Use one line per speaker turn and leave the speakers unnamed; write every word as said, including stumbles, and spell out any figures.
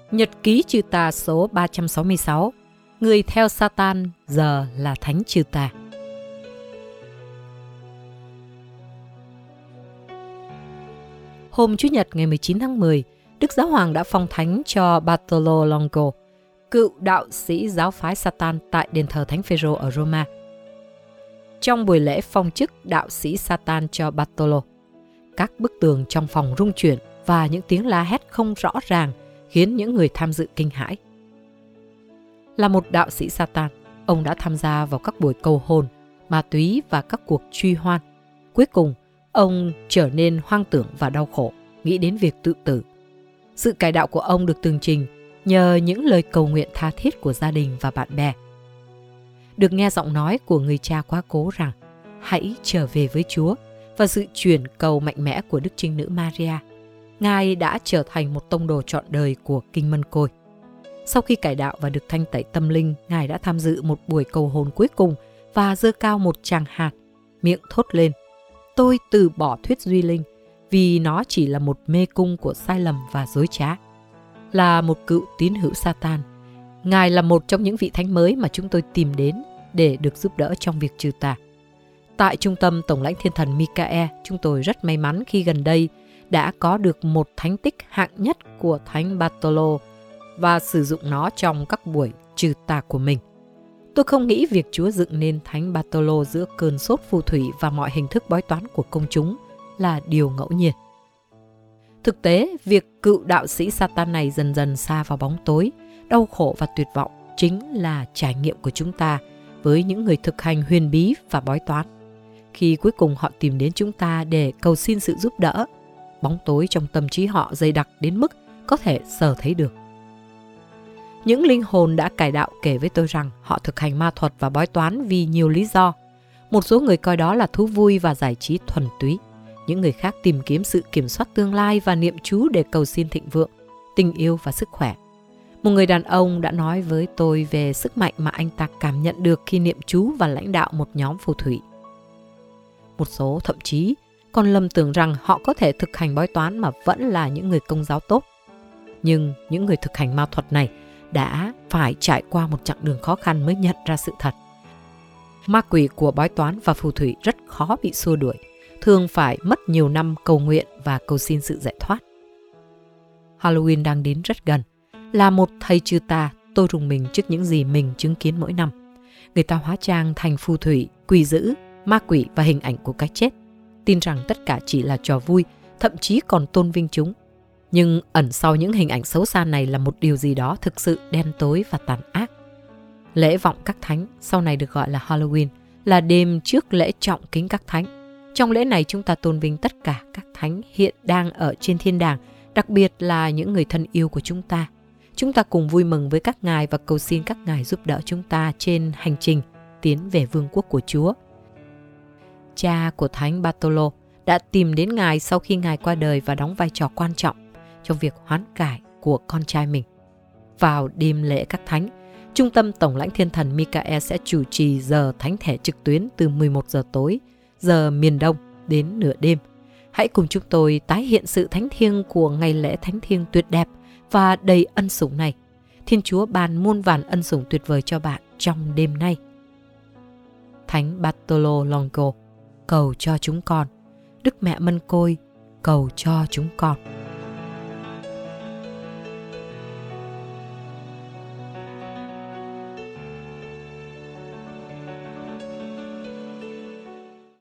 Nhật ký Trừ Tà số ba trăm sáu mươi sáu. Người theo Satan giờ là Thánh Trừ Tà. Hôm Chủ nhật ngày mười chín tháng mười, Đức Giáo Hoàng đã phong thánh cho Bartolo Longo, cựu đạo sĩ giáo phái Satan tại đền thờ Thánh Phêrô ở Roma. Trong buổi lễ phong chức đạo sĩ Satan cho Bartolo, các bức tường trong phòng rung chuyển và những tiếng la hét không rõ ràng khiến những người tham dự kinh hãi. Là một đạo sĩ Satan, ông đã tham gia vào các buổi cầu hồn, ma túy và các cuộc truy hoan. Cuối cùng, ông trở nên hoang tưởng và đau khổ, nghĩ đến việc tự tử. Sự cải đạo của ông được tường trình nhờ những lời cầu nguyện tha thiết của gia đình và bạn bè. Được nghe giọng nói của người cha quá cố rằng hãy trở về với Chúa và sự chuyển cầu mạnh mẽ của Đức Trinh Nữ Maria, Ngài đã trở thành một tông đồ trọn đời của Kinh Mân Côi. Sau khi cải đạo và được thanh tẩy tâm linh, Ngài đã tham dự một buổi cầu hồn cuối cùng và giơ cao một tràng hạt, miệng thốt lên: "Tôi từ bỏ thuyết duy linh vì nó chỉ là một mê cung của sai lầm và dối trá." Là một cựu tín hữu Satan, Ngài là một trong những vị thánh mới mà chúng tôi tìm đến để được giúp đỡ trong việc trừ tà. Tại Trung tâm Tổng lãnh Thiên thần Michael, chúng tôi rất may mắn khi gần đây đã có được một thánh tích hạng nhất của Thánh Bartolo và sử dụng nó trong các buổi trừ tà của mình. Tôi không nghĩ việc Chúa dựng nên Thánh Bartolo giữa cơn sốt phù thủy và mọi hình thức bói toán của công chúng là điều ngẫu nhiên. Thực tế, việc cựu đạo sĩ Satan này dần dần sa vào bóng tối, đau khổ và tuyệt vọng chính là trải nghiệm của chúng ta với những người thực hành huyền bí và bói toán. Khi cuối cùng họ tìm đến chúng ta để cầu xin sự giúp đỡ, bóng tối trong tâm trí họ dày đặc đến mức có thể sờ thấy được. Những linh hồn đã cải đạo kể với tôi rằng họ thực hành ma thuật và bói toán vì nhiều lý do. Một số người coi đó là thú vui và giải trí thuần túy. Những người khác tìm kiếm sự kiểm soát tương lai và niệm chú để cầu xin thịnh vượng, tình yêu và sức khỏe. Một người đàn ông đã nói với tôi về sức mạnh mà anh ta cảm nhận được khi niệm chú và lãnh đạo một nhóm phù thủy. Một số thậm chí còn lầm tưởng rằng họ có thể thực hành bói toán mà vẫn là những người công giáo tốt. Nhưng những người thực hành ma thuật này đã phải trải qua một chặng đường khó khăn mới nhận ra sự thật. Ma quỷ của bói toán và phù thủy rất khó bị xua đuổi, thường phải mất nhiều năm cầu nguyện và cầu xin sự giải thoát. Halloween đang đến rất gần. Là một thầy trừ tà, tôi rùng mình trước những gì mình chứng kiến mỗi năm. Người ta hóa trang thành phù thủy, quỷ dữ, ma quỷ và hình ảnh của cái chết, tin rằng tất cả chỉ là trò vui, thậm chí còn tôn vinh chúng. Nhưng ẩn sau những hình ảnh xấu xa này là một điều gì đó thực sự đen tối và tàn ác. Lễ vọng các thánh, sau này được gọi là Halloween, là đêm trước lễ trọng kính các thánh. Trong lễ này chúng ta tôn vinh tất cả các thánh hiện đang ở trên thiên đàng, đặc biệt là những người thân yêu của chúng ta. Chúng ta cùng vui mừng với các ngài và cầu xin các ngài giúp đỡ chúng ta trên hành trình tiến về vương quốc của Chúa. Cha của Thánh Bartolo đã tìm đến ngài sau khi ngài qua đời và đóng vai trò quan trọng trong việc hoán cải của con trai mình. Vào đêm lễ các thánh, Trung tâm Tổng lãnh Thiên thần Michael sẽ chủ trì giờ thánh thể trực tuyến từ mười một giờ tối, giờ miền Đông đến nửa đêm. Hãy cùng chúng tôi tái hiện sự thánh thiêng của ngày lễ thánh thiêng tuyệt đẹp và đầy ân sủng này. Thiên Chúa ban muôn vàn ân sủng tuyệt vời cho bạn trong đêm nay. Thánh Bartolo Longo, cầu cho chúng con. Đức Mẹ Mân Côi, cầu cho chúng con.